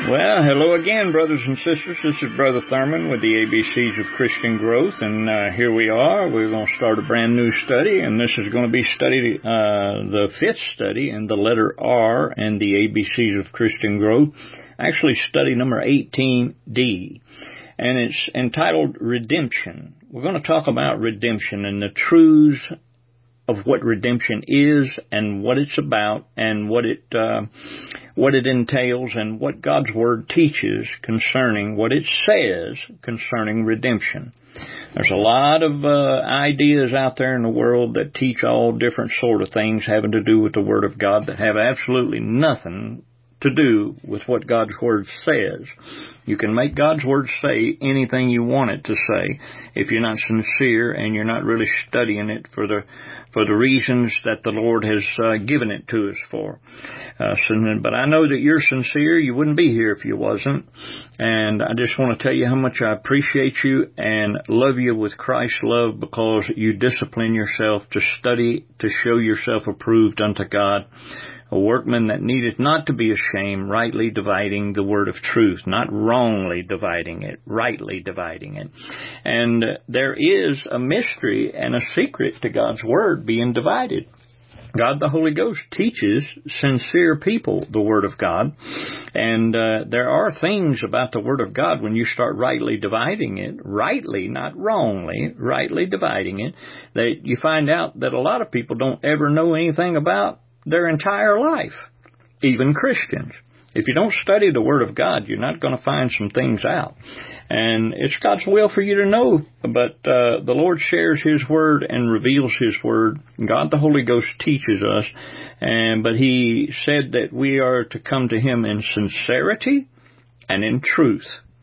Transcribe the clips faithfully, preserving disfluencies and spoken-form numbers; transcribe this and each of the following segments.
Well, hello again, brothers and sisters. This is Brother Thurman with the A B Cs of Christian Growth, and uh, here we are. We're going to start a brand new study, and this is going to be study uh, the fifth study in the letter R and the A B Cs of Christian Growth, actually study number eighteen D, and it's entitled Redemption. We're going to talk about redemption and the truths of what redemption is and what it's about and what it uh, what it entails and what God's Word teaches concerning what it says concerning redemption. There's a lot of uh, ideas out there in the world that teach all different sort of things having to do with the Word of God that have absolutely nothing to do with what God's Word says. You can make God's Word say anything you want it to say if you're not sincere and you're not really studying it for the for the reasons that the Lord has uh, given it to us for. Uh, so, but I know that you're sincere. You wouldn't be here if you wasn't. And I just want to tell you how much I appreciate you and love you with Christ's love, because you discipline yourself to study, to show yourself approved unto God, a workman that needeth not to be ashamed, rightly dividing the word of truth, not wrongly dividing it, rightly dividing it. And uh, there is a mystery and a secret to God's word being divided. God the Holy Ghost teaches sincere people the Word of God, and uh, there are things about the Word of God when you start rightly dividing it, rightly, not wrongly, rightly dividing it, that you find out that a lot of people don't ever know anything about their entire life, even Christians. If you don't study the Word of God, you're not going to find some things out. And it's God's will for you to know, but uh, the Lord shares His Word and reveals His Word. God the Holy Ghost teaches us, and but He said that we are to come to Him in sincerity and in truth.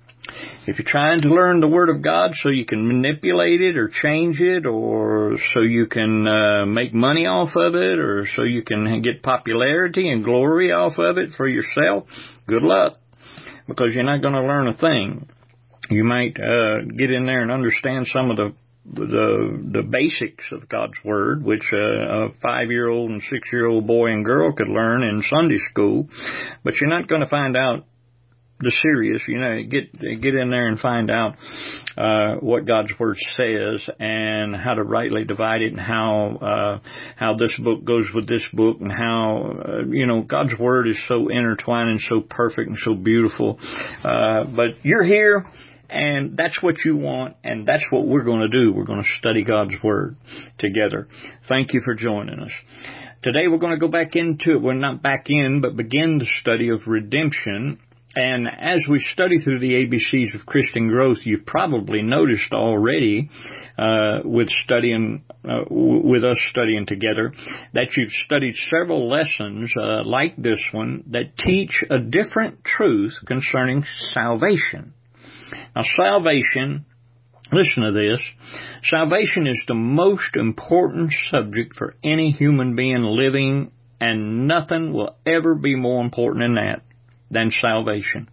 If you're trying to learn the Word of God so you can manipulate it or change it, or so you can uh, make money off of it, or so you can get popularity and glory off of it for yourself, good luck, because you're not going to learn a thing. You might uh, get in there and understand some of the the the basics of God's Word, which uh, a five-year-old and six-year-old boy and girl could learn in Sunday school, but you're not going to find out the serious, you know, get get in there and find out uh, what God's Word says and how to rightly divide it, and how uh, how this book goes with this book, and how, uh, you know, God's Word is so intertwined and so perfect and so beautiful. Uh, but you're here, and that's what you want, and that's what we're going to do. We're going to study God's Word together. Thank you for joining us. Today we're going to go back into it. Well, not back in, but begin the study of redemption. And as we study through the A B Cs of Christian Growth, you've probably noticed already, uh, with studying, uh, w- with us studying together, that you've studied several lessons, uh, like this one, that teach a different truth concerning salvation. Now, salvation, listen to this, salvation is the most important subject for any human being living, and nothing will ever be more important than that. than salvation.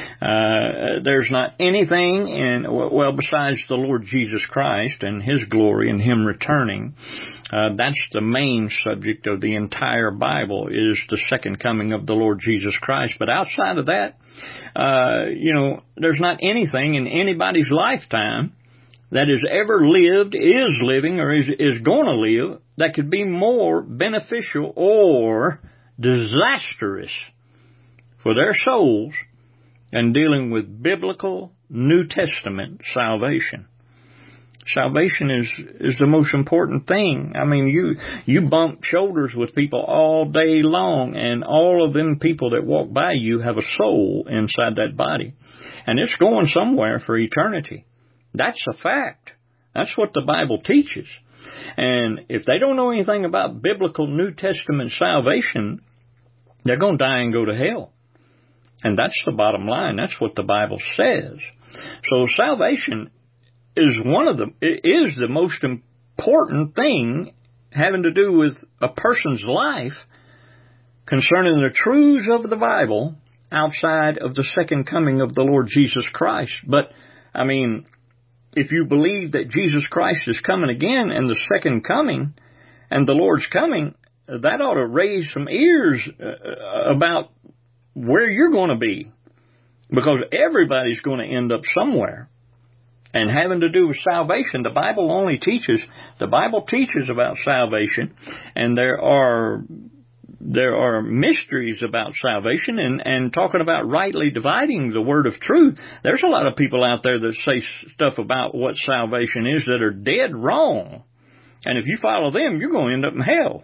Uh, there's not anything in, well, besides the Lord Jesus Christ and His glory and Him returning, uh, that's the main subject of the entire Bible, is the second coming of the Lord Jesus Christ. But outside of that, uh, you know, there's not anything in anybody's lifetime that has ever lived, is living, or is, is going to live that could be more beneficial or disastrous for their souls and dealing with biblical New Testament salvation. Salvation is, is the most important thing. I mean, you, you bump shoulders with people all day long, and all of them people that walk by you have a soul inside that body. And it's going somewhere for eternity. That's a fact. That's what the Bible teaches. And if they don't know anything about biblical New Testament salvation, they're going to die and go to hell. And that's the bottom line. That's what the Bible says. So salvation is one of the, it is the most important thing having to do with a person's life concerning the truths of the Bible outside of the second coming of the Lord Jesus Christ. But, I mean, if you believe that Jesus Christ is coming again and the second coming and the Lord's coming, that ought to raise some ears uh, about where you're going to be. Because everybody's going to end up somewhere. And having to do with salvation, the Bible only teaches, the Bible teaches about salvation, and there are, there are mysteries about salvation, and, and talking about rightly dividing the word of truth. There's a lot of people out there that say stuff about what salvation is that are dead wrong. And if you follow them, you're going to end up in hell.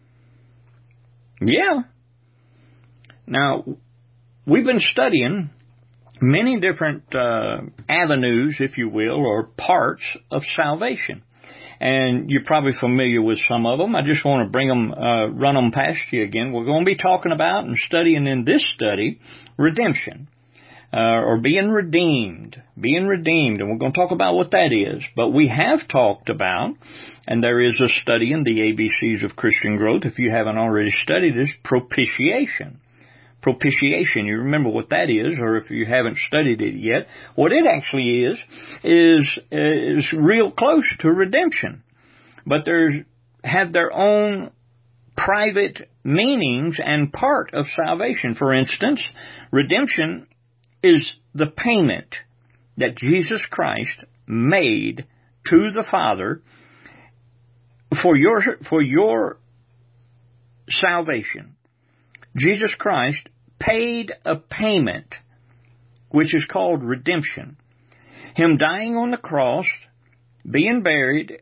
Yeah. Now, we've been studying many different uh, avenues, if you will, or parts of salvation. And you're probably familiar with some of them. I just want to bring them, uh, run them past you again. We're going to be talking about and studying in this study redemption, uh, or being redeemed, being redeemed. And we're going to talk about what that is. But we have talked about, and there is a study in the A B Cs of Christian Growth, if you haven't already studied this, propitiation. Propitiation, you remember what that is, or if you haven't studied it yet, what it actually is, is, is real close to redemption. But there's, have their own private meanings and part of salvation. For instance, redemption is the payment that Jesus Christ made to the Father for your, for your salvation. Jesus Christ paid a payment, which is called redemption. Him dying on the cross, being buried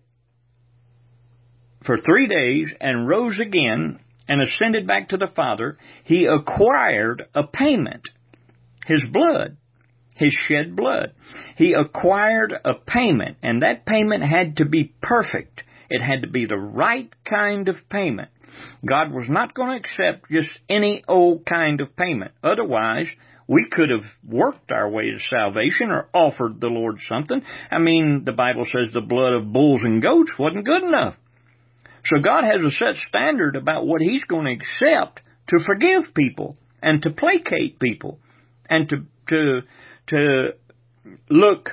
for three days, and rose again and ascended back to the Father, he acquired a payment. His blood, his shed blood. He acquired a payment, and that payment had to be perfect. It had to be the right kind of payment. God was not going to accept just any old kind of payment. Otherwise, we could have worked our way to salvation or offered the Lord something. I mean, the Bible says the blood of bulls and goats wasn't good enough. So God has a set standard about what He's going to accept to forgive people and to placate people and to to to look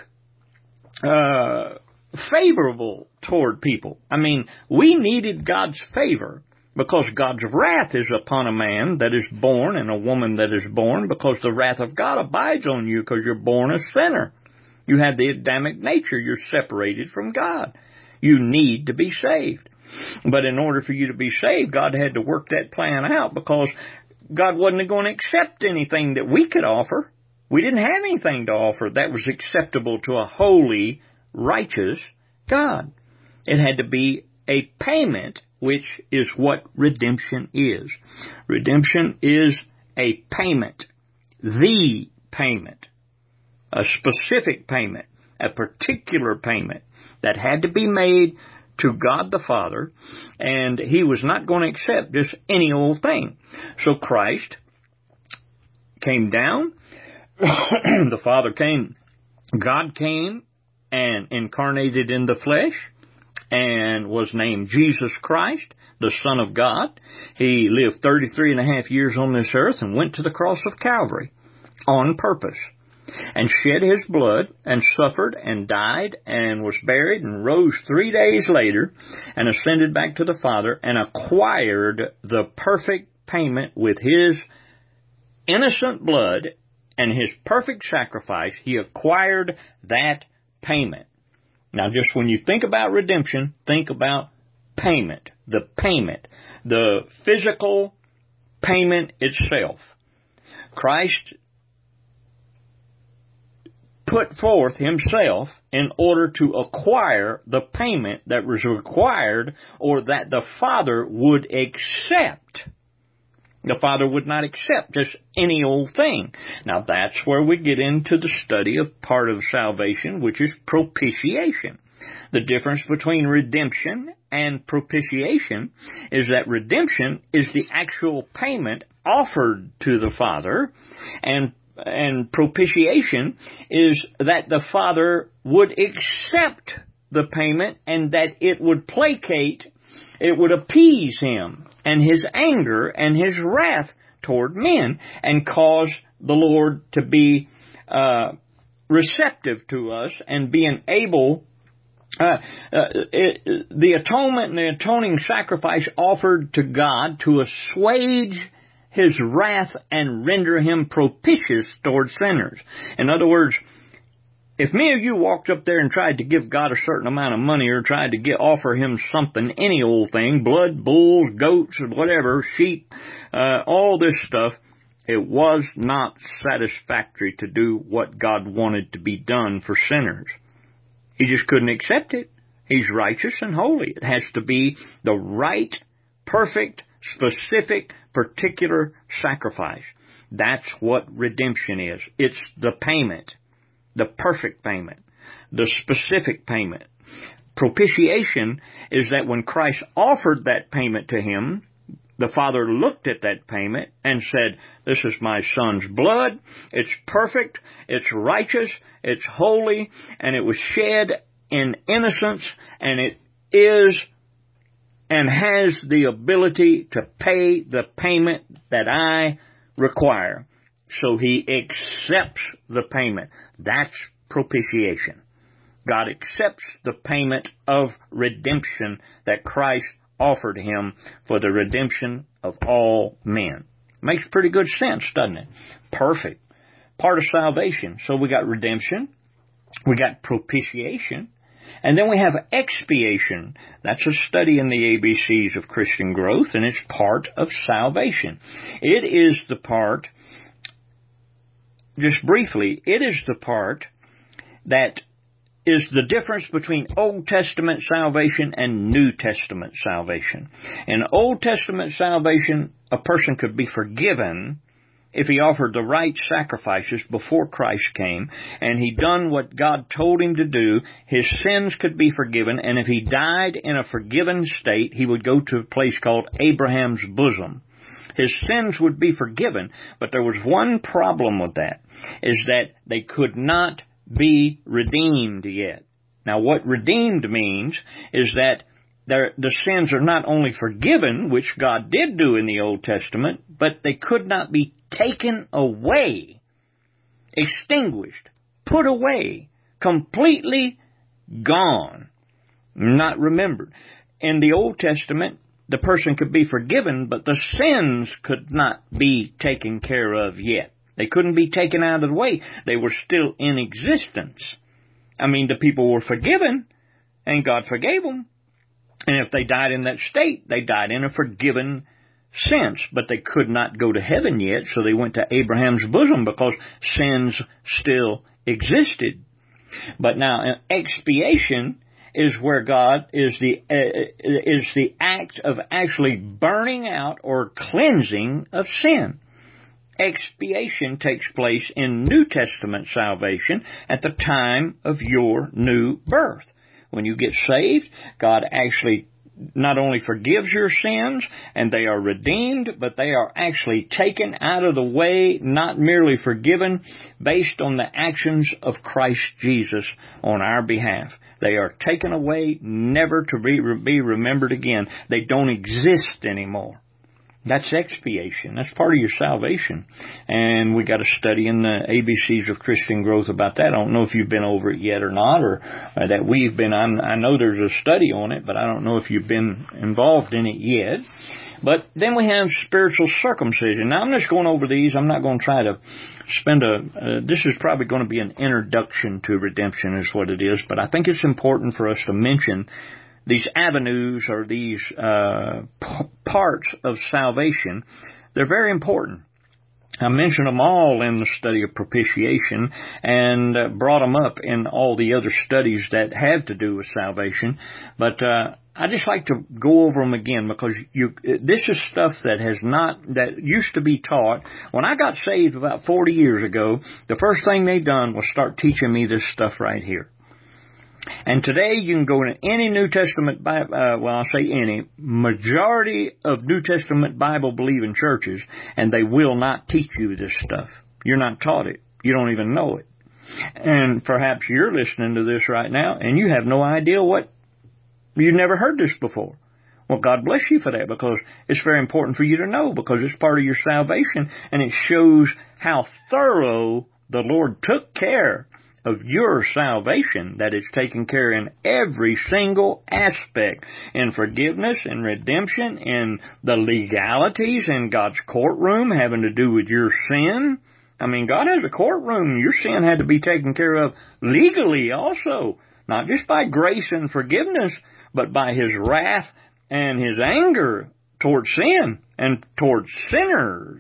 uh, favorable toward people. I mean, we needed God's favor, because God's wrath is upon a man that is born and a woman that is born, because the wrath of God abides on you because you're born a sinner. You have the Adamic nature. You're separated from God. You need to be saved. But in order for you to be saved, God had to work that plan out, because God wasn't going to accept anything that we could offer. We didn't have anything to offer that was acceptable to a holy, righteous God. It had to be a payment, which is what redemption is. Redemption is a payment, the payment, a specific payment, a particular payment that had to be made to God the Father, and He was not going to accept just any old thing. So Christ came down, the Father came, God came and incarnated in the flesh, and was named Jesus Christ, the Son of God. He lived thirty-three and a half years on this earth and went to the cross of Calvary on purpose, and shed His blood and suffered and died and was buried and rose three days later and ascended back to the Father and acquired the perfect payment with His innocent blood and His perfect sacrifice. He acquired that payment. Now, just when you think about redemption, think about payment, the payment, the physical payment itself. Christ put forth Himself in order to acquire the payment that was required, or that the Father would accept. The Father would not accept just any old thing. Now, that's where we get into the study of part of salvation, which is propitiation. The difference between redemption and propitiation is that redemption is the actual payment offered to the Father, and and propitiation is that the Father would accept the payment and that it would placate, it would appease Him and His anger and His wrath toward men, and cause the Lord to be uh, receptive to us and being able, uh, uh, it, the atonement and the atoning sacrifice offered to God to assuage His wrath and render Him propitious toward sinners. In other words, if me or you walked up there and tried to give God a certain amount of money or tried to get offer Him something, any old thing, blood, bulls, goats, or whatever, sheep, uh, all this stuff, it was not satisfactory to do what God wanted to be done for sinners. He just couldn't accept it. He's righteous and holy. It has to be the right, perfect, specific, particular sacrifice. That's what redemption is. It's the payment. The perfect payment, the specific payment. Propitiation is that when Christ offered that payment to Him, the Father looked at that payment and said, this is my Son's blood, it's perfect, it's righteous, it's holy, and it was shed in innocence, and it is and has the ability to pay the payment that I require. So He accepts the payment. That's propitiation. God accepts the payment of redemption that Christ offered Him for the redemption of all men. Makes pretty good sense, doesn't it? Perfect. Part of salvation. So we got redemption. We got propitiation. And then we have expiation. That's a study in the A B Cs of Christian growth, and it's part of salvation. It is the part Just briefly, it is the part that is the difference between Old Testament salvation and New Testament salvation. In Old Testament salvation, a person could be forgiven if he offered the right sacrifices before Christ came, and he done what God told him to do. His sins could be forgiven, and if he died in a forgiven state, he would go to a place called Abraham's bosom. His sins would be forgiven, but there was one problem with that, is that they could not be redeemed yet. Now, what redeemed means is that the sins are not only forgiven, which God did do in the Old Testament, but they could not be taken away, extinguished, put away, completely gone, not remembered. In the Old Testament, the person could be forgiven, but the sins could not be taken care of yet. They couldn't be taken out of the way. They were still in existence. I mean, the people were forgiven, and God forgave them. And if they died in that state, they died in a forgiven sense. But they could not go to heaven yet, so they went to Abraham's bosom because sins still existed. But now, expiation is where God is the uh, is the act of actually burning out or cleansing of sin. Expiation takes place in New Testament salvation at the time of your new birth. When you get saved, God actually not only forgives your sins and they are redeemed, but they are actually taken out of the way, not merely forgiven, based on the actions of Christ Jesus on our behalf. They are taken away, never to be, be remembered again. They don't exist anymore. That's expiation. That's part of your salvation. And we got a study in the A B Cs of Christian growth about that. I don't know if you've been over it yet or not, or uh, that we've been. I'm, I know there's a study on it, but I don't know if you've been involved in it yet. But then we have spiritual circumcision. Now, I'm just going over these. I'm not going to try to spend a, uh, this is probably going to be an introduction to redemption is what it is. But I think it's important for us to mention these avenues or these uh, p- parts of salvation. They're very important. I mentioned them all in the study of propitiation and uh, brought them up in all the other studies that have to do with salvation. But uh, I just like to go over them again because you, this is stuff that has not, that used to be taught. When I got saved about forty years ago, the first thing they done was start teaching me this stuff right here. And today you can go into any New Testament Bible, uh, well, I'll say any, majority of New Testament Bible-believing churches, and they will not teach you this stuff. You're not taught it. You don't even know it. And perhaps you're listening to this right now, and you have no idea what, you've never heard this before. Well, God bless you for that, because it's very important for you to know, because it's part of your salvation, and it shows how thorough the Lord took care of your salvation that is taken care in every single aspect, in forgiveness, in redemption, in the legalities in God's courtroom having to do with your sin. I mean, God has a courtroom. Your sin had to be taken care of legally also, not just by grace and forgiveness, but by His wrath and His anger towards sin and towards sinners.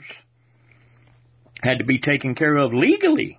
Had to be taken care of legally.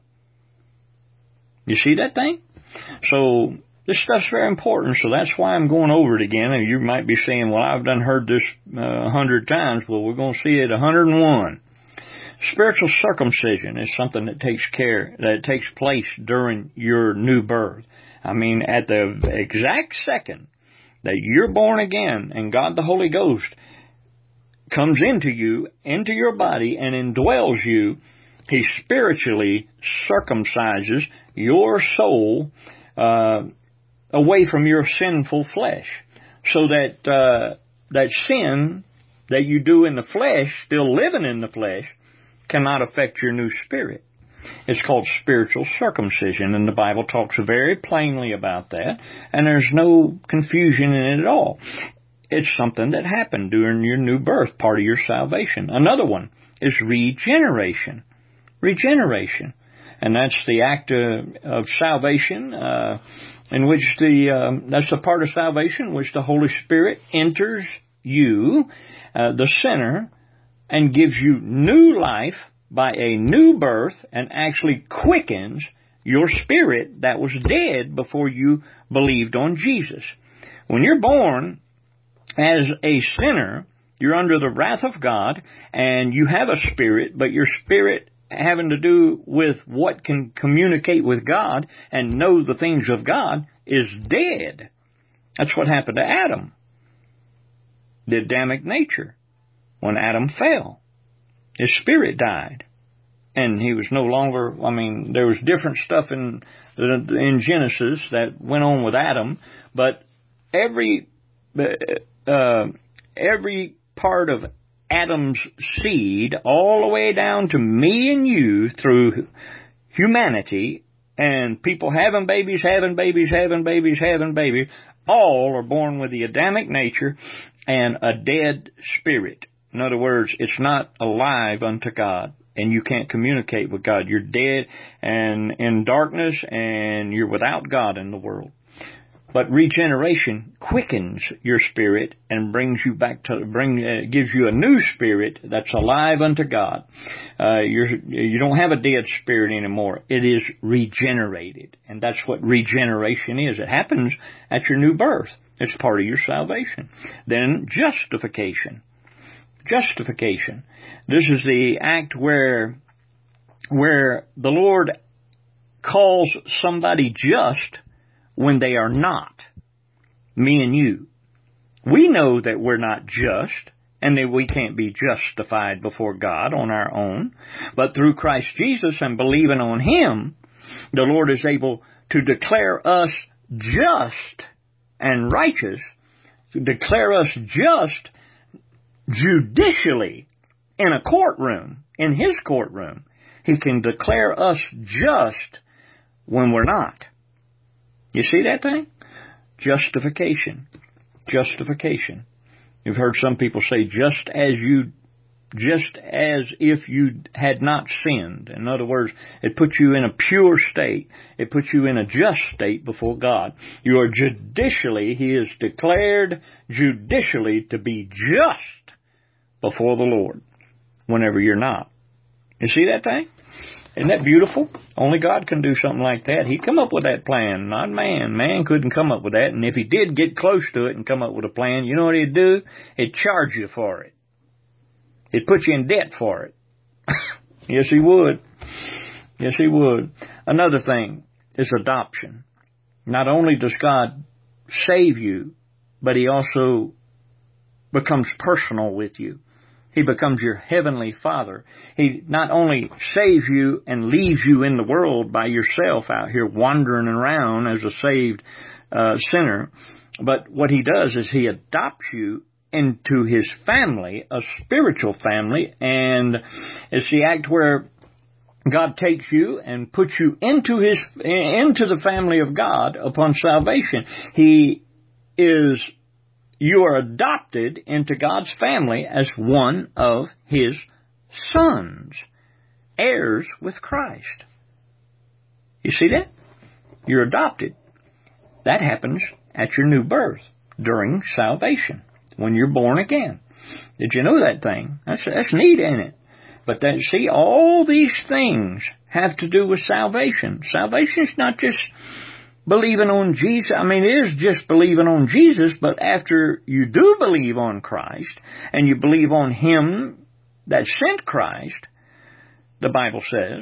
You see that thing? So this stuff's very important, so that's why I'm going over it again. And you might be saying, well, I've done heard this uh, a hundred times. Well, we're going to see it a hundred and one. Spiritual circumcision is something that takes care, that takes place during your new birth. I mean, at the exact second that you're born again and God the Holy Ghost comes into you, into your body, and indwells you, He spiritually circumcises your soul uh, away from your sinful flesh, so that uh, that sin that you do in the flesh, still living in the flesh, cannot affect your new spirit. It's called spiritual circumcision, and the Bible talks very plainly about that, and there's no confusion in it at all. It's something that happened during your new birth, part of your salvation. Another one is regeneration. Regeneration. And that's the act of, of salvation, uh, in which the, um, that's the part of salvation in which the Holy Spirit enters you, uh, the sinner, and gives you new life by a new birth and actually quickens your spirit that was dead before you believed on Jesus. When you're born as a sinner, you're under the wrath of God, and you have a spirit, but your spirit having to do with what can communicate with God and know the things of God is dead. That's what happened to Adam. The Adamic nature. When Adam fell, his spirit died. And he was no longer, I mean, there was different stuff in in Genesis that went on with Adam, but every uh, every part of Adam's seed, all the way down to me and you, through humanity, and people having babies, having babies, having babies, having babies, all are born with the Adamic nature and a dead spirit. In other words, it's not alive unto God, and you can't communicate with God. You're dead and in darkness, and you're without God in the world. But regeneration quickens your spirit and brings you back to bring uh, gives you a new spirit that's alive unto God. Uh, you're you don't have a dead spirit anymore. It is regenerated, and that's what regeneration is. It happens at your new birth. It's part of your salvation. Then justification. Justification. This is the act where where the Lord calls somebody just when they are not. Me and you. We know that we're not just and that we can't be justified before God on our own. But through Christ Jesus and believing on Him, the Lord is able to declare us just and righteous, to declare us just judicially in a courtroom, in His courtroom. He can declare us just when we're not. You see that thing? Justification. Justification. You've heard some people say, just as you, just as if you had not sinned. In other words, it puts you in a pure state. It puts you in a just state before God. You are judicially, He is declared judicially to be just before the Lord whenever you're not. You see that thing? Isn't that beautiful? Only God can do something like that. He come up with that plan, not man. Man couldn't come up with that. And if he did get close to it and come up with a plan, you know what he'd do? He'd charge you for it. He'd put you in debt for it. Yes, He would. Yes, He would. Another thing is adoption. Not only does God save you, but He also becomes personal with you. He becomes your heavenly Father. He not only saves you and leaves you in the world by yourself out here wandering around as a saved uh, sinner, but what He does is He adopts you into His family, a spiritual family, and it's the act where God takes you and puts you into His, into the family of God upon salvation. He is, you are adopted into God's family as one of His sons, heirs with Christ. You see that? You're adopted. That happens at your new birth, during salvation, when you're born again. Did you know that thing? That's, that's neat, ain't it? But that, see, all these things have to do with salvation. Salvation is not just believing on Jesus. I mean, it is just believing on Jesus, but after you do believe on Christ, and you believe on Him that sent Christ, the Bible says,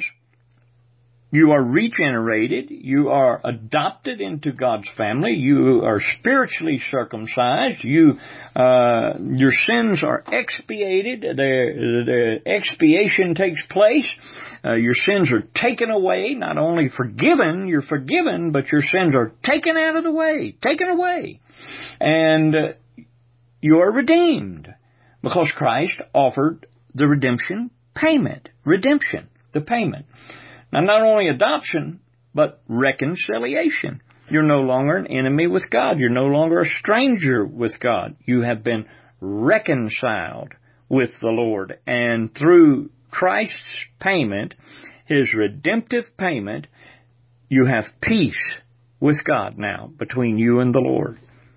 you are regenerated, you are adopted into God's family, you are spiritually circumcised, you, uh, your sins are expiated, the, the expiation takes place, uh, your sins are taken away, not only forgiven, you're forgiven, but your sins are taken out of the way, taken away, and uh, you are redeemed, because Christ offered the redemption payment, redemption, the payment. Now, not only adoption, but reconciliation. You're no longer an enemy with God. You're no longer a stranger with God. You have been reconciled with the Lord. And through Christ's payment, His redemptive payment, you have peace with God now between you and the Lord.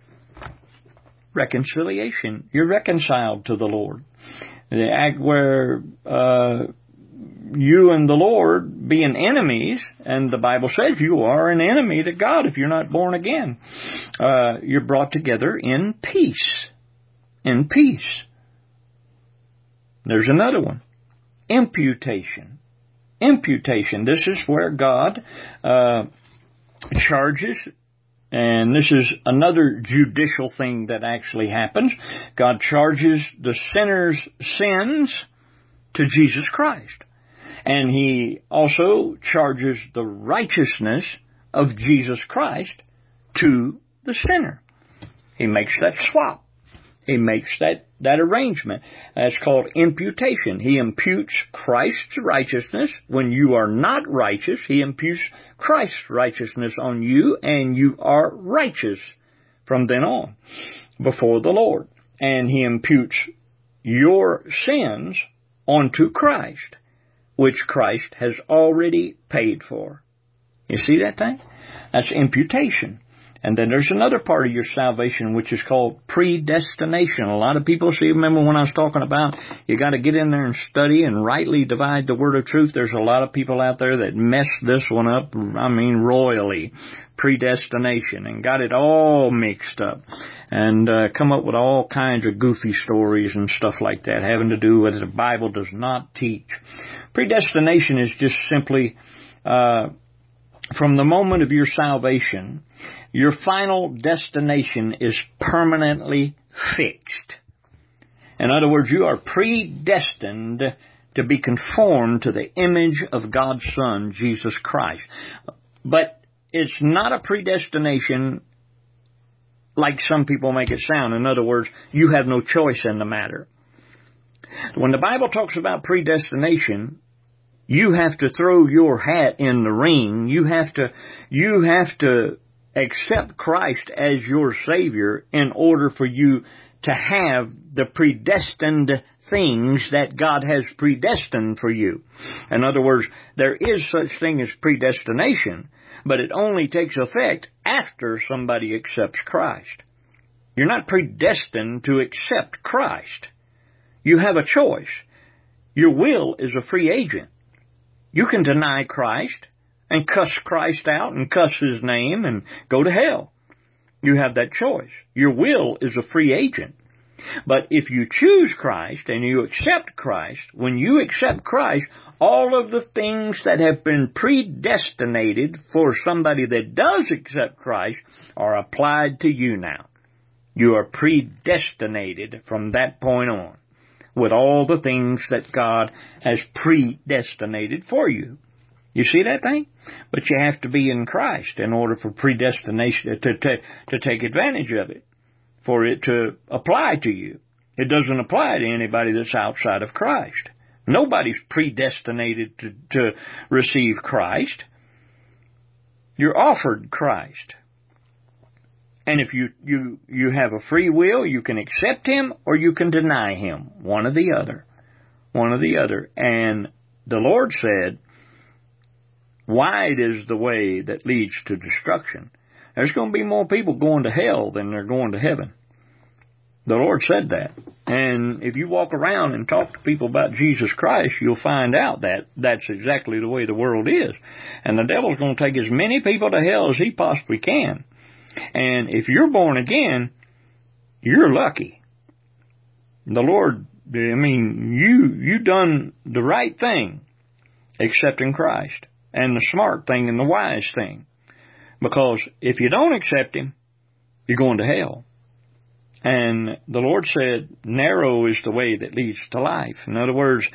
Reconciliation. You're reconciled to the Lord. The act where uh you and the Lord being enemies, and the Bible says you are an enemy to God if you're not born again. Uh, you're brought together in peace. In peace. There's another one. Imputation. Imputation. This is where God uh, charges, and this is another judicial thing that actually happens. God charges the sinner's sins to Jesus Christ. And He also charges the righteousness of Jesus Christ to the sinner. He makes that swap. He makes that, that arrangement. That's called imputation. He imputes Christ's righteousness. When you are not righteous, He imputes Christ's righteousness on you, and you are righteous from then on before the Lord. And He imputes your sins onto Christ, which Christ has already paid for. You see that thing? That's imputation. And then there's another part of your salvation which is called predestination. A lot of people, see, remember when I was talking about you got to get in there and study and rightly divide the word of truth? There's a lot of people out there that mess this one up, I mean royally, predestination, and got it all mixed up, and uh, come up with all kinds of goofy stories and stuff like that having to do with what the Bible does not teach. Predestination is just simply uh, from the moment of your salvation, your final destination is permanently fixed. In other words, you are predestined to be conformed to the image of God's Son, Jesus Christ. But it's not a predestination like some people make it sound. In other words, you have no choice in the matter. When the Bible talks about predestination, you have to throw your hat in the ring. You have to, you have to accept Christ as your Savior in order for you to have the predestined things that God has predestined for you. In other words, there is such thing as predestination, but it only takes effect after somebody accepts Christ. You're not predestined to accept Christ. You have a choice. Your will is a free agent. You can deny Christ and cuss Christ out and cuss His name and go to hell. You have that choice. Your will is a free agent. But if you choose Christ and you accept Christ, when you accept Christ, all of the things that have been predestinated for somebody that does accept Christ are applied to you now. You are predestinated from that point on, with all the things that God has predestinated for you. You see that thing? But you have to be in Christ in order for predestination to, to, to take advantage of it, for it to apply to you. It doesn't apply to anybody that's outside of Christ. Nobody's predestinated to, to receive Christ. You're offered Christ. And if you, you, you have a free will, you can accept Him or you can deny Him. One or the other. One or the other. And the Lord said, wide is the way that leads to destruction. There's going to be more people going to hell than they're going to heaven. The Lord said that. And if you walk around and talk to people about Jesus Christ, you'll find out that that's exactly the way the world is. And the devil's going to take as many people to hell as he possibly can. And if you're born again, you're lucky. The Lord, I mean, you, you done the right thing, accepting Christ, and the smart thing and the wise thing. Because if you don't accept Him, you're going to hell. And the Lord said, narrow is the way that leads to life. In other words,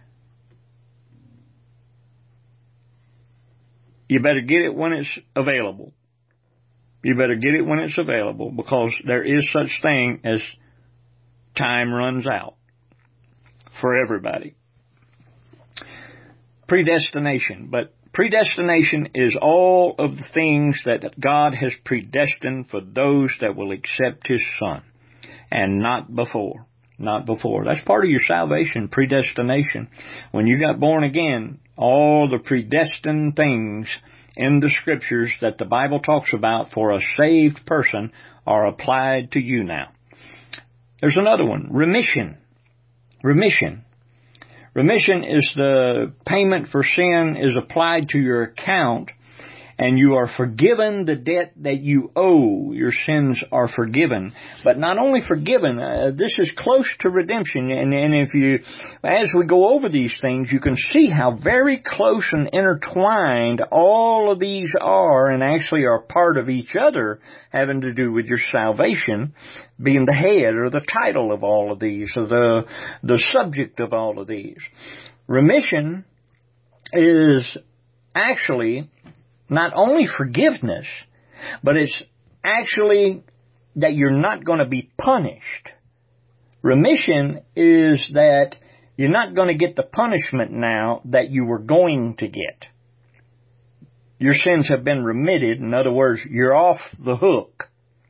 you better get it when it's available. You better get it when it's available, because there is such thing as time runs out for everybody. Predestination. But predestination is all of the things that God has predestined for those that will accept His Son. And not before. Not before. That's part of your salvation, predestination. When you got born again, all the predestined things in the Scriptures that the Bible talks about for a saved person are applied to you now. There's another one. Remission. Remission. Remission is the payment for sin is applied to your account, and you are forgiven the debt that you owe. Your sins are forgiven. But not only forgiven, uh, this is close to redemption. And, and if you, as we go over these things, you can see how very close and intertwined all of these are, and actually are part of each other, having to do with your salvation, being the head or the title of all of these, or the, the subject of all of these. Remission is actually not only forgiveness, but it's actually that you're not going to be punished. Remission is that you're not going to get the punishment now that you were going to get. Your sins have been remitted. In other words, you're off the hook.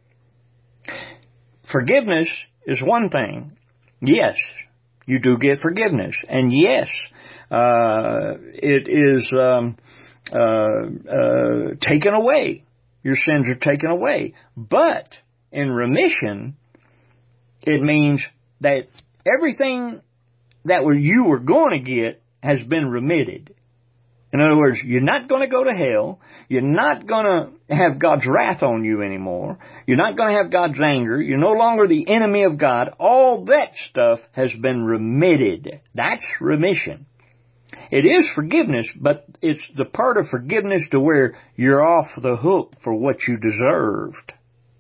Forgiveness is one thing. Yes, you do get forgiveness. And yes, uh, it is... Um, Uh, uh, taken away. Your sins are taken away. But in remission, it means that everything that you were going to get has been remitted. In other words, you're not going to go to hell. You're not going to have God's wrath on you anymore. You're not going to have God's anger. You're no longer the enemy of God. All that stuff has been remitted. That's remission. It is forgiveness, but it's the part of forgiveness to where you're off the hook for what you deserved.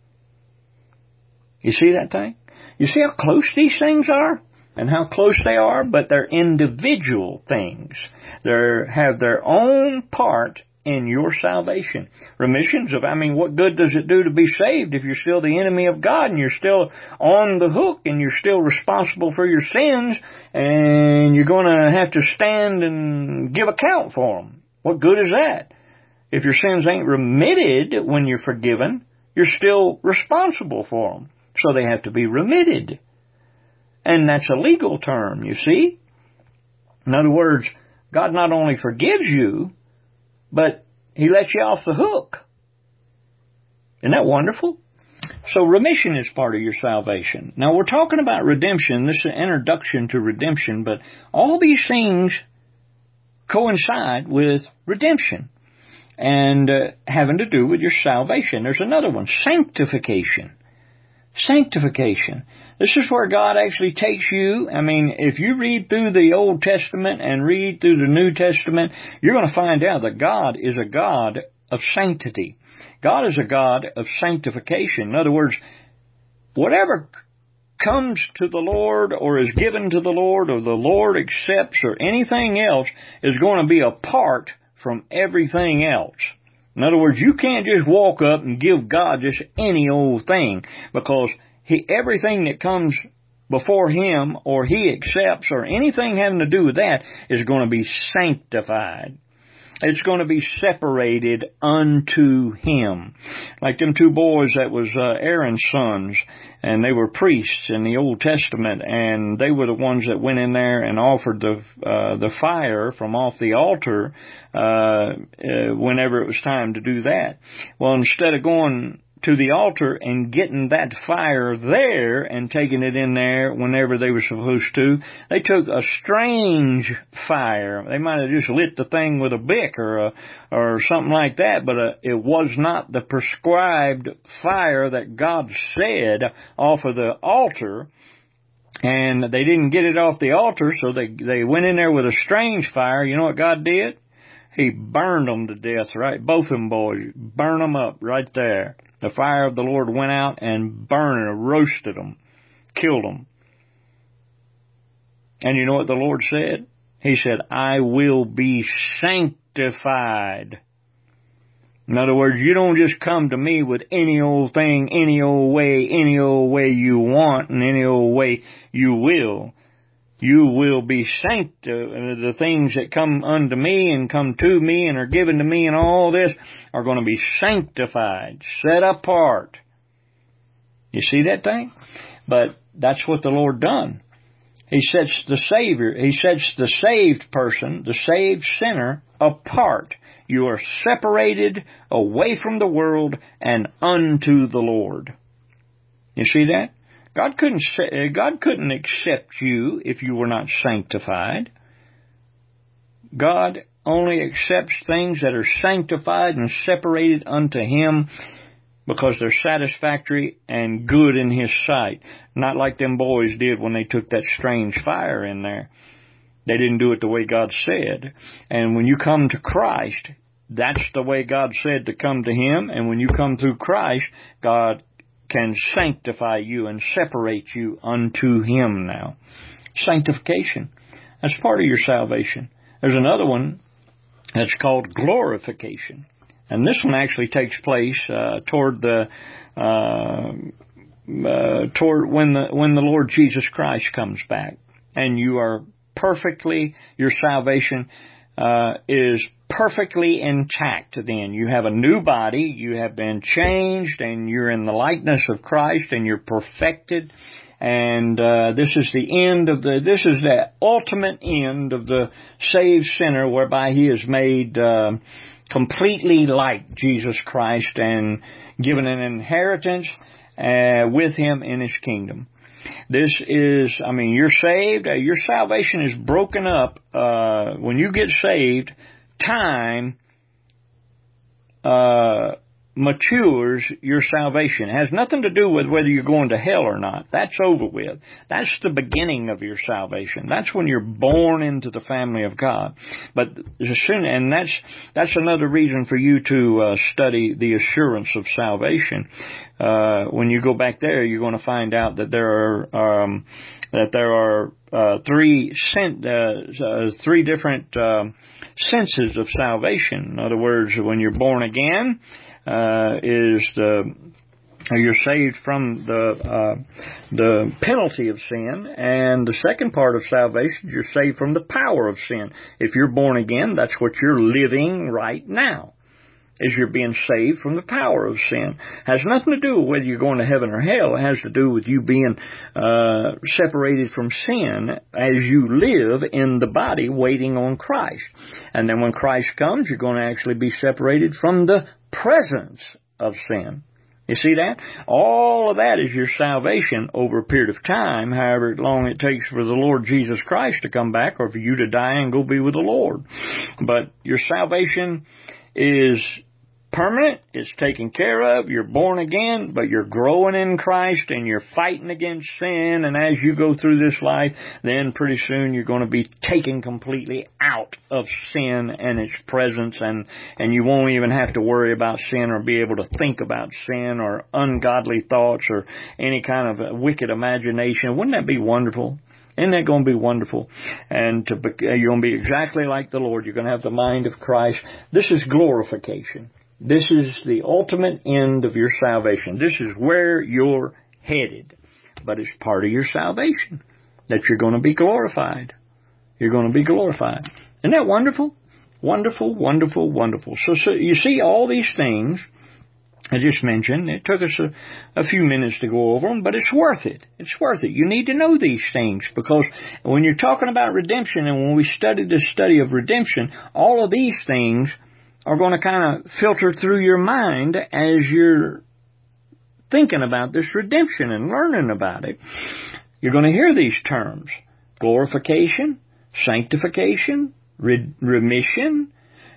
You see that thing? You see how close these things are? And how close they are? But they're individual things. They have their own part in your salvation. Remissions of, I mean, what good does it do to be saved if you're still the enemy of God and you're still on the hook and you're still responsible for your sins and you're going to have to stand and give account for them? What good is that? If your sins ain't remitted when you're forgiven, you're still responsible for them. So they have to be remitted. And that's a legal term, you see? In other words, God not only forgives you, but He lets you off the hook. Isn't that wonderful? So remission is part of your salvation. Now we're talking about redemption. This is an introduction to redemption, but all these things coincide with redemption and uh, having to do with your salvation. There's another one, sanctification. Sanctification. This is where God actually takes you. I mean, if you read through the Old Testament and read through the New Testament, you're going to find out that God is a God of sanctity. God is a God of sanctification. In other words, whatever comes to the Lord or is given to the Lord or the Lord accepts or anything else is going to be apart from everything else. In other words, you can't just walk up and give God just any old thing, because He, everything that comes before Him, or He accepts, or anything having to do with that, is going to be sanctified. It's going to be separated unto Him. Like them two boys that was uh, Aaron's sons, and they were priests in the Old Testament, and they were the ones that went in there and offered the uh, the fire from off the altar uh, uh, whenever it was time to do that. Well, instead of going to the altar and getting that fire there and taking it in there whenever they were supposed to, they took a strange fire. They might have just lit the thing with a bic or a, or something like that, but uh, it was not the prescribed fire that God said off of the altar. And they didn't get it off the altar, so they they went in there with a strange fire. You know what God did? He burned them to death, right? Both of them boys, burned them up right there. The fire of the Lord went out and burned and roasted them, killed them. And you know what the Lord said? He said, I will be sanctified. In other words, you don't just come to me with any old thing, any old way, any old way you want, and any old way you will. You will be sanctified. The things that come unto me and come to me and are given to me and all this are going to be sanctified, set apart. You see that thing? But that's what the Lord done. He sets the Savior, He sets the saved person, the saved sinner, apart. You are separated away from the world and unto the Lord. You see that? God couldn't God couldn't accept you if you were not sanctified. God only accepts things that are sanctified and separated unto Him because they're satisfactory and good in His sight. Not like them boys did when they took that strange fire in there. They didn't do it the way God said. And when you come to Christ, that's the way God said to come to Him. And when you come through Christ, God can sanctify you and separate you unto Him now. Sanctification. That's part of your salvation. There's another one that's called glorification. And this one actually takes place uh, toward the uh, uh, toward when the when the Lord Jesus Christ comes back, and you are perfectly, your salvation uh, is perfectly intact then. You have a new body, you have been changed, and you're in the likeness of Christ, and you're perfected. And uh, this is the end of the, this is the ultimate end of the saved sinner, whereby he is made uh, completely like Jesus Christ and given an inheritance uh, with Him in His kingdom. This is, I mean, you're saved. Uh, your salvation is broken up. Uh, when you get saved, time uh, matures your salvation. It has nothing to do with whether you're going to hell or not. That's over with. That's the beginning of your salvation. That's when you're born into the family of God. But as soon, and that's that's another reason for you to uh, study the assurance of salvation. Uh, when you go back there, you're going to find out that there are um, that there are uh, three cent, uh, uh, three different uh, senses of salvation. In other words, when you're born again, uh, is the you're saved from the uh, the penalty of sin, and the second part of salvation, you're saved from the power of sin. If you're born again, that's what you're living right now. Is you're being saved from the power of sin. Has nothing to do with whether you're going to heaven or hell. It has to do with you being uh, separated from sin as you live in the body waiting on Christ. And then when Christ comes, you're going to actually be separated from the presence of sin. You see that? All of that is your salvation over a period of time, however long it takes for the Lord Jesus Christ to come back or for you to die and go be with the Lord. But your salvation is permanent, it's taken care of, you're born again, but you're growing in Christ and you're fighting against sin, and as you go through this life, then pretty soon you're going to be taken completely out of sin and its presence, and, and you won't even have to worry about sin or be able to think about sin or ungodly thoughts or any kind of wicked imagination. Wouldn't that be wonderful? Isn't that going to be wonderful? And to, you're going to be exactly like the Lord. You're going to have the mind of Christ. This is glorification. This is the ultimate end of your salvation. This is where you're headed. but it's part of your salvation, that you're going to be glorified. You're going to be glorified. Isn't that wonderful? Wonderful, wonderful, wonderful. So, so you see all these things I just mentioned. It took us a, a few minutes to go over them, but it's worth it. It's worth it. You need to know these things, because when you're talking about redemption, and when we study this study of redemption, all of these things are going to kind of filter through your mind as you're thinking about this redemption and learning about it. You're going to hear these terms: glorification, sanctification, red, remission,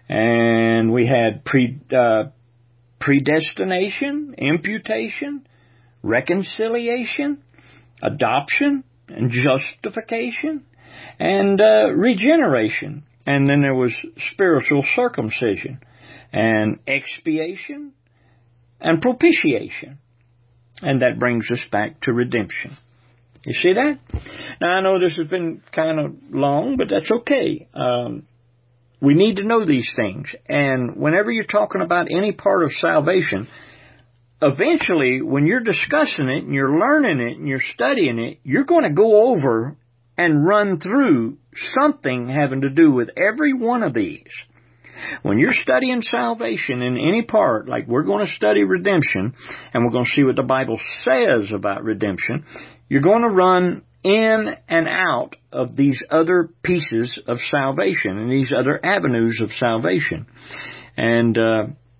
and we had pre, uh, predestination, imputation, reconciliation, adoption, and justification, and uh, regeneration. And then there was spiritual circumcision, and expiation, and propitiation. And that brings us back to redemption. You see that? Now, I know this has been kind of long, but that's okay. Um, we need to know these things. And whenever you're talking about any part of salvation, eventually, when you're discussing it and you're learning it and you're studying it, you're going to go over and run through something having to do with every one of these. When you're studying salvation in any part, like we're going to study redemption, and we're going to see what the Bible says about redemption, you're going to run in and out of these other pieces of salvation and these other avenues of salvation. And uh,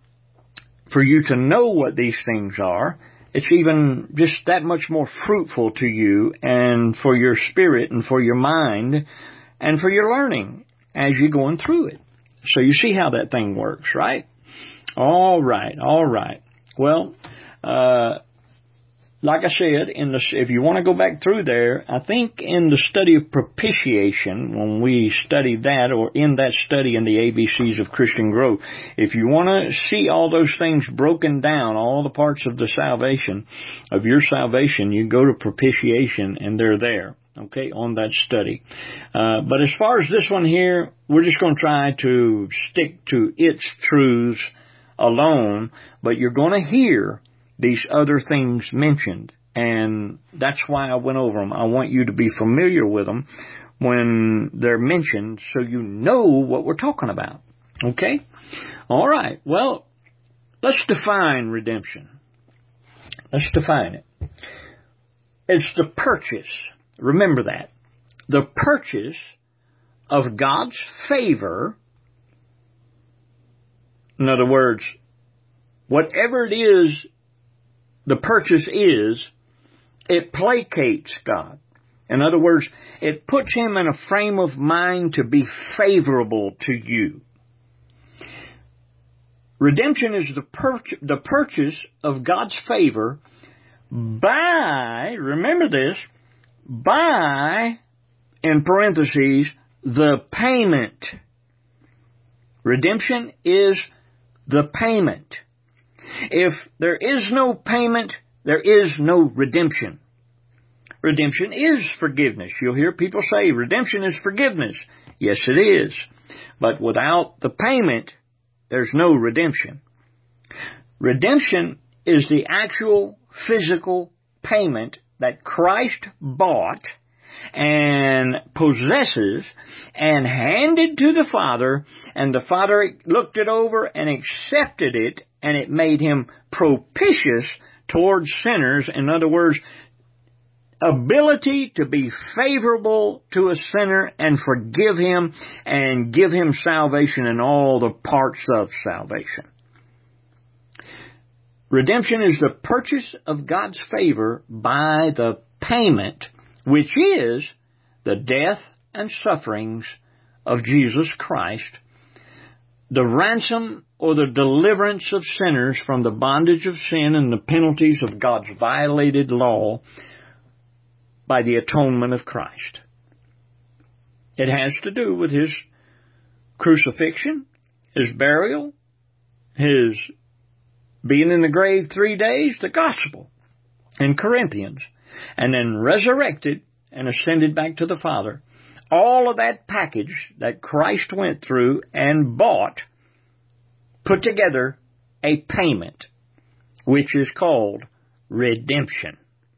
for you to know what these things are, it's even just that much more fruitful to you and for your spirit and for your mind and for your learning as you're going through it. So you see how that thing works, right? All right, all right. Well, uh, like I said, in the, if you want to go back through there, I think in the study of propitiation, when we study that, or in that study in the A B Cs of Christian Growth, if you want to see all those things broken down, all the parts of the salvation, of your salvation, you go to propitiation, and they're there. Okay, on that study. Uh, but as far as this one here, we're just going to try to stick to its truths alone, but you're going to hear these other things mentioned, and that's why I went over them. I want you to be familiar with them when they're mentioned so you know what we're talking about. Okay? All right. Well, let's define redemption. Let's define it. It's the purchase. Remember that. The purchase of God's favor. In other words, whatever it is the purchase is, it placates God. In other words, it puts Him in a frame of mind to be favorable to you. Redemption is the, pur- the purchase of God's favor by, remember this, by, in parentheses, the payment. Redemption is the payment. If there is no payment, there is no redemption. Redemption is forgiveness. You'll hear people say redemption is forgiveness. Yes, it is. But without the payment, there's no redemption. Redemption is the actual physical payment that Christ bought and possesses and handed to the Father, and the Father looked it over and accepted it, and it made Him propitious towards sinners. In other words, ability to be favorable to a sinner and forgive him and give him salvation in all the parts of salvation. Redemption is the purchase of God's favor by the payment, which is the death and sufferings of Jesus Christ, the ransom or the deliverance of sinners from the bondage of sin and the penalties of God's violated law by the atonement of Christ. It has to do with His crucifixion, His burial, His being in the grave three days, the gospel in Corinthians, and then resurrected and ascended back to the Father. All of that package that Christ went through and bought put together a payment, which is called redemption.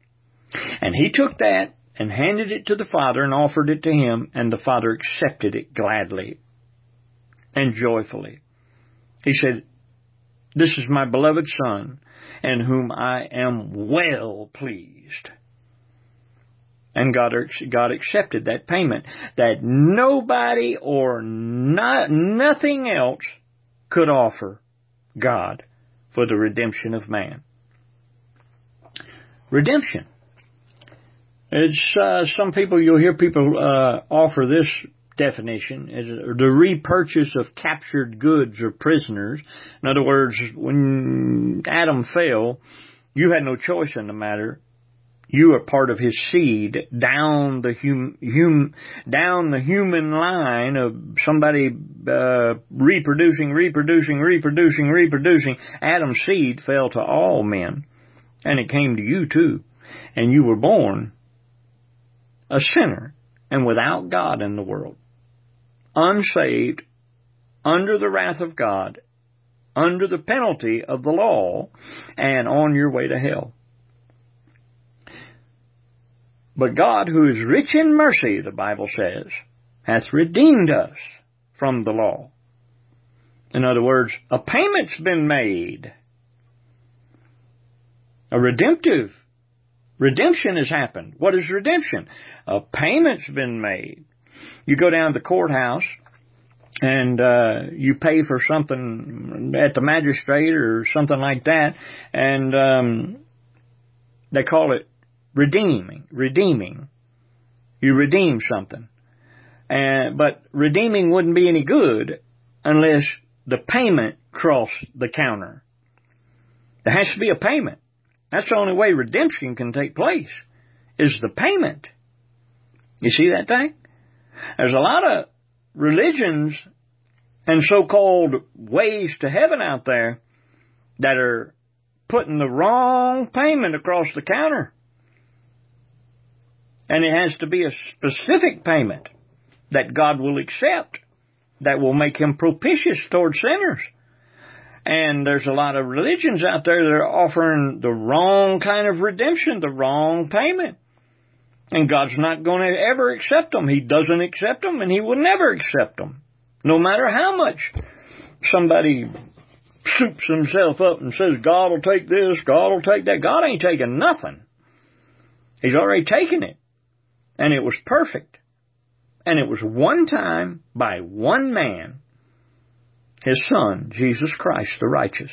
And he took that and handed it to the Father and offered it to him, and the Father accepted it gladly and joyfully. He said, "This is my beloved Son, in whom I am well pleased." And God, God accepted that payment that nobody or not, nothing else could offer God for the redemption of man. Redemption. It's uh, some people, you'll hear people uh, offer this definition, is the repurchase of captured goods or prisoners. In other words, when Adam fell, you had no choice in the matter. You are part of his seed down the hum, hum, down the human line of somebody uh, reproducing, reproducing, reproducing, reproducing. Adam's seed fell to all men, and it came to you too. And you were born a sinner and without God in the world, unsaved, under the wrath of God, under the penalty of the law, and on your way to hell. But God, who is rich in mercy, the Bible says, hath redeemed us from the law. In other words, a payment's been made. A redemptive redemption has happened. What is redemption? A payment's been made. You go down to the courthouse and uh, you pay for something at the magistrate or something like that, and um, they call it redeeming. Redeeming. You redeem something. And, but redeeming wouldn't be any good unless the payment crossed the counter. There has to be a payment. That's the only way redemption can take place, is the payment. You see that thing? There's a lot of religions and so-called ways to heaven out there that are putting the wrong payment across the counter. And it has to be a specific payment that God will accept, that will make him propitious toward sinners. And there's a lot of religions out there that are offering the wrong kind of redemption, the wrong payment. And God's not going to ever accept them. He doesn't accept them, and he will never accept them. No matter how much somebody soups himself up and says, God will take this, God will take that. God ain't taking nothing. He's already taken it. And it was perfect. And it was one time by one man, his Son, Jesus Christ the righteous,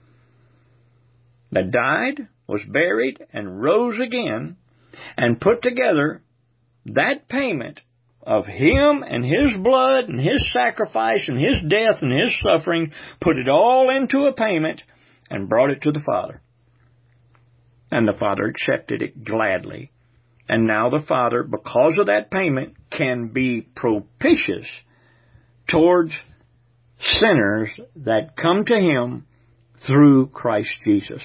that died, was buried, and rose again, and put together that payment of him and his blood and his sacrifice and his death and his suffering, put it all into a payment and brought it to the Father. And the Father accepted it gladly. And now the Father, because of that payment, can be propitious towards sinners that come to him through Christ Jesus.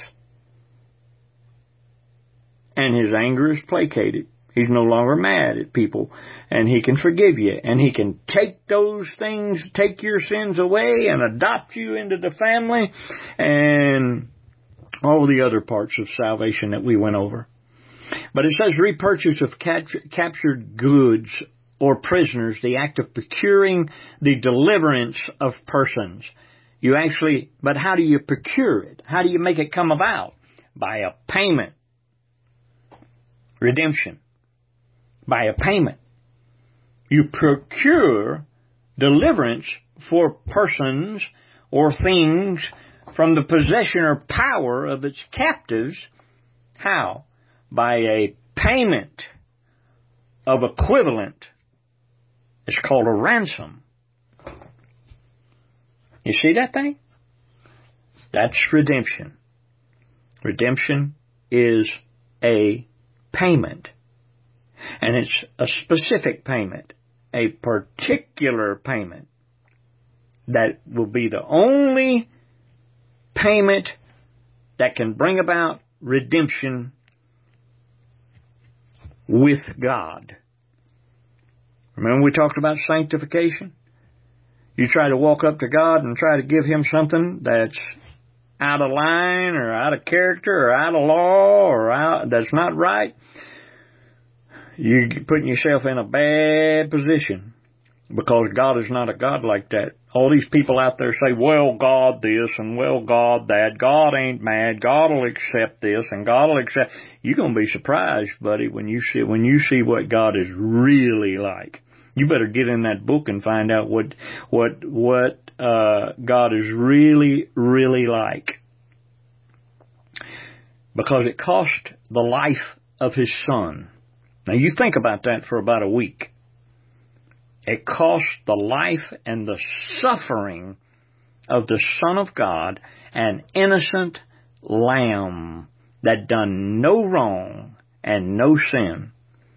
And his anger is placated. He's no longer mad at people. And he can forgive you. And he can take those things, take your sins away and adopt you into the family and all the other parts of salvation that we went over. But it says repurchase of captured goods or prisoners, the act of procuring the deliverance of persons. You actually, but how do you procure it? How do you make it come about? By a payment. Redemption. By a payment. You procure deliverance for persons or things from the possession or power of its captives. How? By a payment of equivalent. It's called a ransom. You see that thing? That's redemption. Redemption is a payment. And it's a specific payment. A particular payment. That will be the only payment that can bring about redemption with God. Remember we talked about sanctification? You try to walk up to God and try to give him something that's out of line or out of character or out of law or out, that's not right, you're putting yourself in a bad position, because God is not a God like that. All these people out there say, well, God this and well, God that. God ain't mad. God will accept this and God will accept. You're going to be surprised, buddy, when you see, when you see what God is really like. You better get in that book and find out what, what, what, uh, God is really, really like. Because it cost the life of His Son. Now you think about that for about a week. It cost the life and the suffering of the Son of God, an innocent lamb that done no wrong and no sin.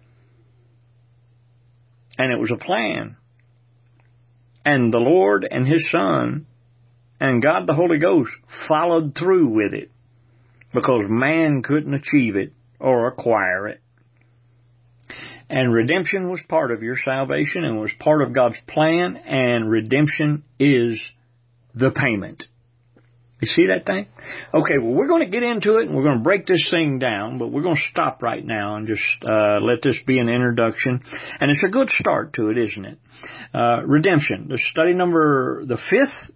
And it was a plan. And the Lord and His Son and God the Holy Ghost followed through with it, because man couldn't achieve it or acquire it. And redemption was part of your salvation and was part of God's plan, and redemption is the payment. You see that thing? Okay, well, we're going to get into it, and we're going to break this thing down, but we're going to stop right now and just uh, let this be an introduction. And it's a good start to it, isn't it? Uh, redemption, the study number, the fifth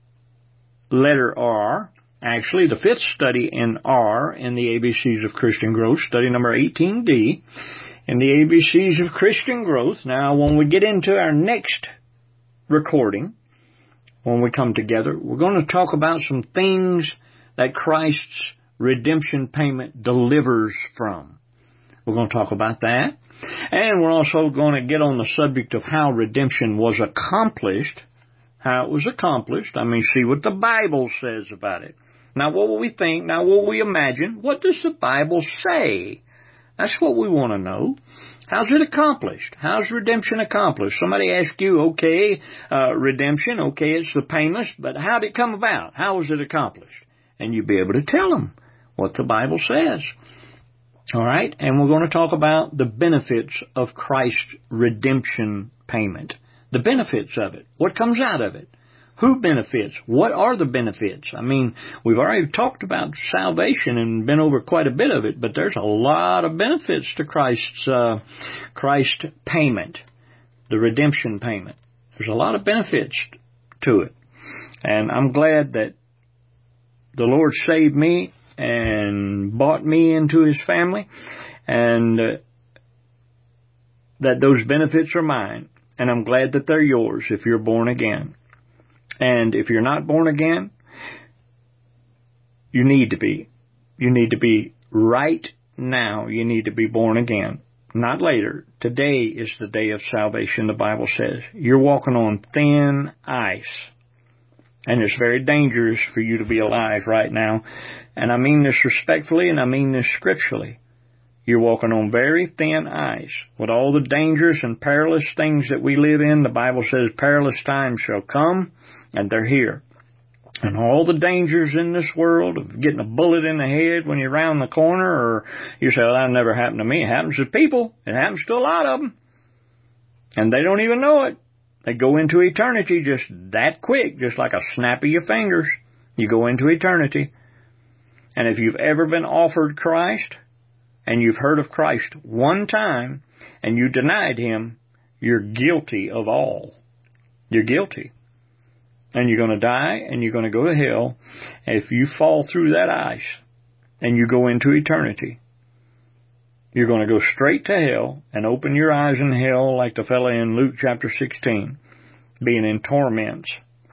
letter R, actually the fifth study in R in the A B Cs of Christian Growth, study number eighteen D. In the A B Cs of Christian Growth. Now, when we get into our next recording, when we come together, we're going to talk about some things that Christ's redemption payment delivers from. We're going to talk about that. And we're also going to get on the subject of how redemption was accomplished. How it was accomplished. I mean, see what the Bible says about it. Not what we think, not what we imagine. What does the Bible say? That's what we want to know. How's it accomplished? How's redemption accomplished? Somebody asks you, okay, uh, redemption, okay, it's the payments, but how did it come about? How was it accomplished? And you'll be able to tell them what the Bible says. All right? And we're going to talk about the benefits of Christ's redemption payment. The benefits of it. What comes out of it? Who benefits? What are the benefits? I mean, we've already talked about salvation and been over quite a bit of it, but there's a lot of benefits to Christ's uh, Christ payment, the redemption payment. There's a lot of benefits to it. And I'm glad that the Lord saved me and brought me into His family, and uh, that those benefits are mine. And I'm glad that they're yours if you're born again. And if you're not born again, you need to be. You need to be right now. You need to be born again. Not later. Today is the day of salvation, the Bible says. You're walking on thin ice. And it's very dangerous for you to be alive right now. And I mean this respectfully, and I mean this scripturally. You're walking on very thin ice. With all the dangerous and perilous things that we live in, the Bible says perilous times shall come, and they're here. And all the dangers in this world of getting a bullet in the head when you're around the corner, or you say, well, that never happened to me. It happens to people. It happens to a lot of them. And they don't even know it. They go into eternity just that quick, just like a snap of your fingers. You go into eternity. And if you've ever been offered Christ, and you've heard of Christ one time, and you denied Him, you're guilty of all. You're guilty. And you're going to die, and you're going to go to hell if you fall through that ice, and you go into eternity. You're going to go straight to hell and open your eyes in hell like the fella in Luke chapter sixteen, being in torments.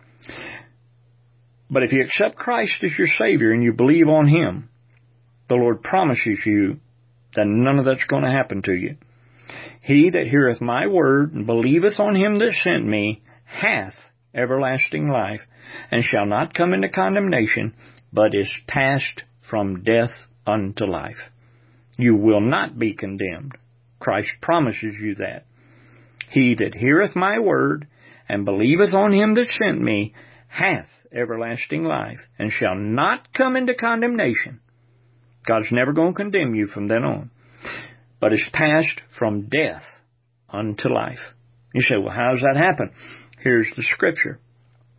But if you accept Christ as your Savior and you believe on Him, the Lord promises you that none of that's going to happen to you. He that heareth my word and believeth on Him that sent me hath everlasting life, and shall not come into condemnation, but is passed from death unto life. You will not be condemned. Christ promises you that. He that heareth my word and believeth on Him that sent me hath everlasting life, and shall not come into condemnation. God's never going to condemn you from then on, but is passed from death unto life. You say, well, how does that happen? Here's the scripture.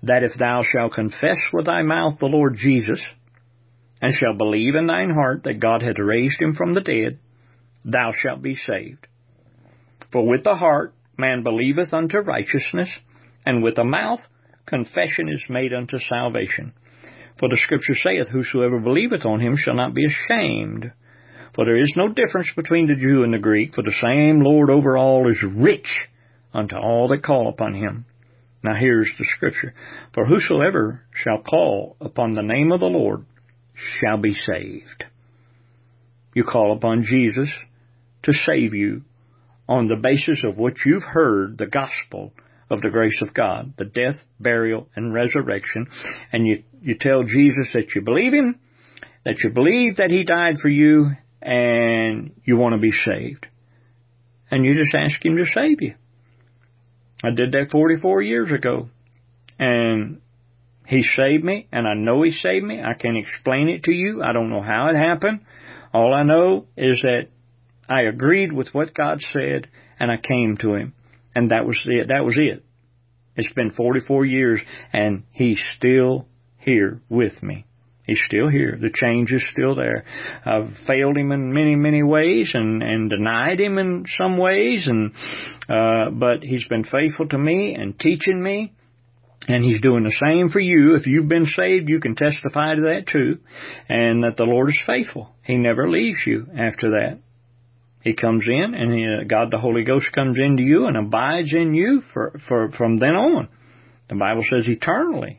that if thou shalt confess with thy mouth the Lord Jesus, and shalt believe in thine heart that God hath raised him from the dead, thou shalt be saved. For with the heart man believeth unto righteousness, and with the mouth confession is made unto salvation. For the Scripture saith, whosoever believeth on him shall not be ashamed. For there is no difference between the Jew and the Greek, for the same Lord over all is rich unto all that call upon him. Now here's the Scripture. For whosoever shall call upon the name of the Lord shall be saved. You call upon Jesus to save you on the basis of what you've heard, the gospel of the grace of God, the death, burial, and resurrection, and you, you tell Jesus that you believe him, that you believe that he died for you, and you want to be saved. And you just ask him to save you. I did that forty-four years ago, and he saved me, and I know he saved me. I can't explain it to you. I don't know how it happened. All I know is that I agreed with what God said, and I came to him, and that was it. That was it. It's been forty-four years, and he's still here with me. He's still here. The change is still there. I've failed him in many, many ways and, and denied him in some ways, and uh, but he's been faithful to me and teaching me, and he's doing the same for you. If you've been saved, you can testify to that too, and that the Lord is faithful. He never leaves you after that. He comes in, and he, uh, God the Holy Ghost comes into you and abides in you for, for from then on. The Bible says eternally.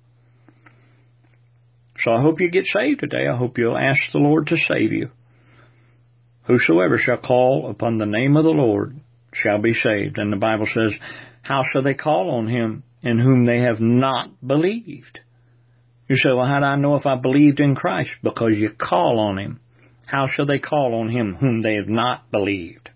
So I hope you get saved today. I hope you'll ask the Lord to save you. Whosoever shall call upon the name of the Lord shall be saved. And the Bible says, how shall they call on him in whom they have not believed? You say, well, how do I know if I believed in Christ? Because you call on him. How shall they call on him whom they have not believed?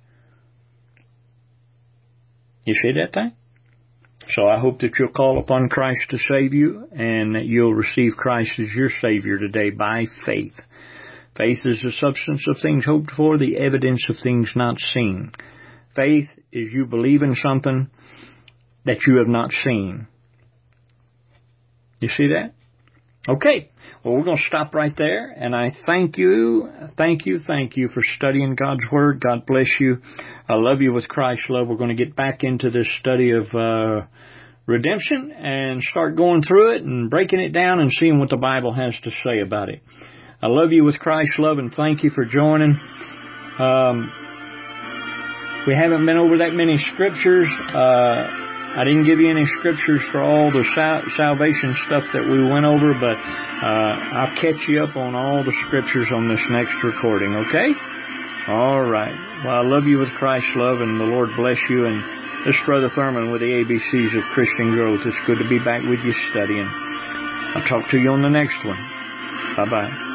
You see that thing? So I hope that you'll call upon Christ to save you, and that you'll receive Christ as your Savior today by faith. Faith is the substance of things hoped for, the evidence of things not seen. Faith is you believe in something that you have not seen. You see that? Okay. Well, we're going to stop right there, and I thank you, thank you, thank you for studying God's Word. God bless you. I love you with Christ's love. We're going to get back into this study of uh, redemption and start going through it and breaking it down and seeing what the Bible has to say about it. I love you with Christ's love, and thank you for joining. Um, we haven't been over that many scriptures. Uh, I didn't give you any scriptures for all the sal- salvation stuff that we went over, but uh, I'll catch you up on all the scriptures on this next recording, okay? All right. Well, I love you with Christ's love, and the Lord bless you. And this is Brother Thurman with the A B Cs of Christian Growth. It's good to be back with you studying. I'll talk to you on the next one. Bye-bye.